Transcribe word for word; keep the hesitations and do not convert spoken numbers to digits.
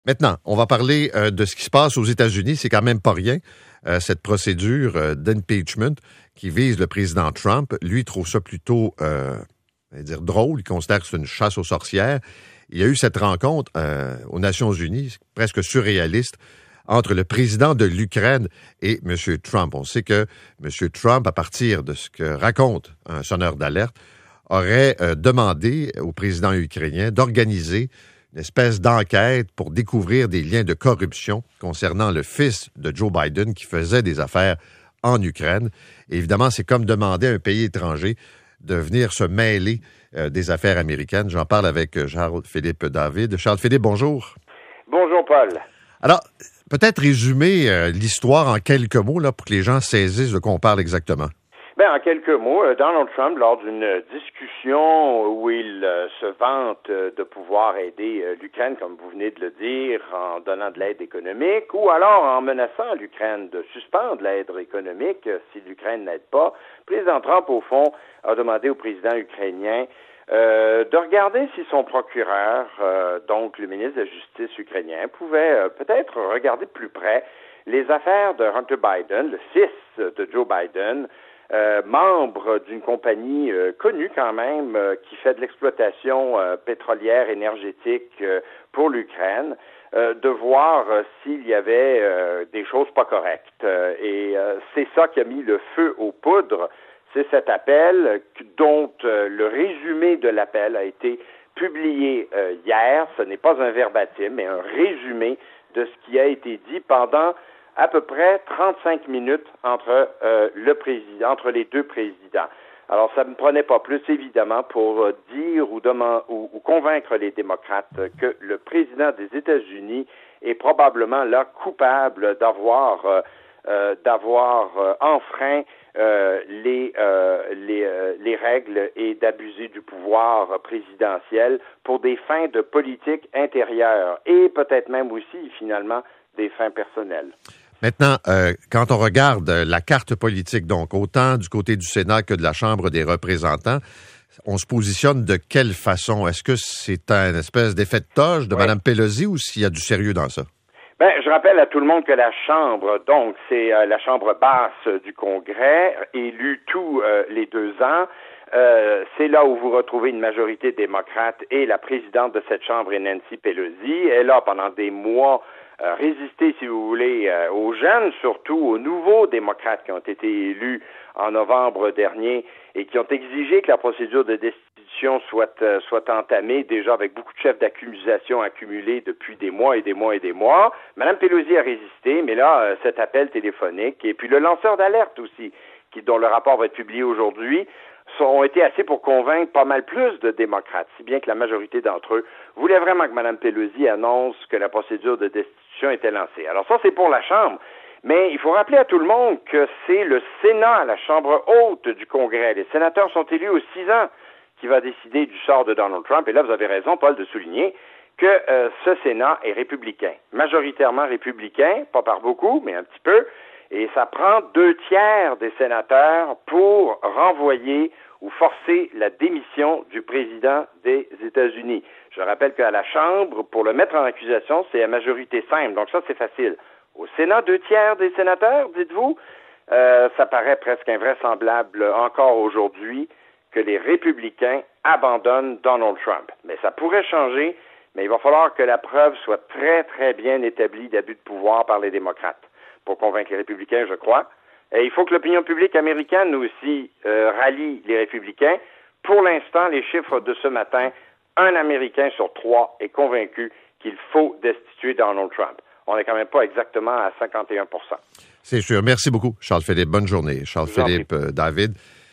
Maintenant, on va parler euh, de ce qui se passe aux États-Unis. C'est quand même pas rien, euh, cette procédure euh, d'impeachment qui vise le président Trump. Lui, il trouve ça plutôt, euh, on va dire, drôle. Il considère que c'est une chasse aux sorcières. Il y a eu cette rencontre euh, aux Nations Unies, presque surréaliste, entre le président de l'Ukraine et M. Trump. On sait que M. Trump, à partir de ce que raconte un sonneur d'alerte, aurait euh, demandé au président ukrainien d'organiser une espèce d'enquête pour découvrir des liens de corruption concernant le fils de Joe Biden qui faisait des affaires en Ukraine. Et évidemment, c'est comme demander à un pays étranger de venir se mêler euh, des affaires américaines. J'en parle avec euh, Charles-Philippe David. Charles-Philippe, bonjour. Bonjour, Paul. Alors, peut-être résumer euh, l'histoire en quelques mots là, pour que les gens saisissent de quoi on parle exactement. Ben, en quelques mots, Donald Trump, lors d'une discussion où il euh, se vante euh, de pouvoir aider euh, l'Ukraine, comme vous venez de le dire, en donnant de l'aide économique, ou alors en menaçant l'Ukraine de suspendre l'aide économique euh, si l'Ukraine n'aide pas, le président Trump, au fond, a demandé au président ukrainien euh, de regarder si son procureur, euh, donc le ministre de la Justice ukrainien, pouvait euh, peut-être regarder de plus près les affaires de Hunter Biden, le fils de Joe Biden, Euh, membre d'une compagnie euh, connue quand même euh, qui fait de l'exploitation euh, pétrolière énergétique euh, pour l'Ukraine, euh, de voir euh, s'il y avait euh, des choses pas correctes. Euh, et euh, c'est ça qui a mis le feu aux poudres. C'est cet appel dont euh, le résumé de l'appel a été publié euh, hier. Ce n'est pas un verbatim, mais un résumé de ce qui a été dit pendant à peu près trente-cinq minutes entre euh, le président, entre les deux présidents. Alors, ça ne prenait pas plus, évidemment, pour euh, dire ou, demand, ou, ou convaincre les démocrates que le président des États-Unis est probablement là coupable d'avoir euh, euh, d'avoir euh, enfreint euh, les euh, les, euh, les règles et d'abuser du pouvoir présidentiel pour des fins de politique intérieure et peut-être même aussi, finalement, des fins personnelles. Maintenant, euh, quand on regarde la carte politique, donc autant du côté du Sénat que de la Chambre des représentants, on se positionne de quelle façon? Est-ce que c'est un espèce d'effet de toge de oui. Mme Pelosi ou s'il y a du sérieux dans ça? Ben, je rappelle à tout le monde que la Chambre, donc, c'est euh, la Chambre basse du Congrès, élue tous euh, les deux ans. Euh, c'est là où vous retrouvez une majorité démocrate et la présidente de cette Chambre est Nancy Pelosi. Elle a, pendant des mois, euh, résisté, si vous voulez, euh, aux jeunes, surtout aux nouveaux démocrates qui ont été élus en novembre dernier et qui ont exigé que la procédure de destitution soit, euh, soit entamée, déjà avec beaucoup de chefs d'accusation accumulés depuis des mois et des mois et des mois. Mme Pelosi a résisté, mais là, euh, cet appel téléphonique, et puis le lanceur d'alerte aussi, qui, dont le rapport va être publié aujourd'hui, ont été assez pour convaincre pas mal plus de démocrates, si bien que la majorité d'entre eux voulaient vraiment que Mme Pelosi annonce que la procédure de destitution était lancée. Alors ça, c'est pour la Chambre. Mais il faut rappeler à tout le monde que c'est le Sénat, la Chambre haute du Congrès. Les sénateurs sont élus aux six ans qui va décider du sort de Donald Trump. Et là, vous avez raison, Paul, de souligner que euh, ce Sénat est républicain, majoritairement républicain, pas par beaucoup, mais un petit peu. Et ça prend deux tiers des sénateurs pour renvoyer ou forcer la démission du président des États-Unis. Je rappelle qu'à la Chambre, pour le mettre en accusation, c'est à majorité simple. Donc ça, c'est facile. Au Sénat, deux tiers des sénateurs, dites-vous, euh, ça paraît presque invraisemblable encore aujourd'hui que les républicains abandonnent Donald Trump. Mais ça pourrait changer, mais il va falloir que la preuve soit très, très bien établie d'abus de pouvoir par les démocrates pour convaincre les républicains, je crois. Et il faut que l'opinion publique américaine aussi euh, rallie les républicains. Pour l'instant, les chiffres de ce matin, un Américain sur trois est convaincu qu'il faut destituer Donald Trump. On n'est quand même pas exactement à cinquante et un pour cent. C'est sûr. Merci beaucoup, Charles-Philippe. Bonne journée. Charles-Philippe David.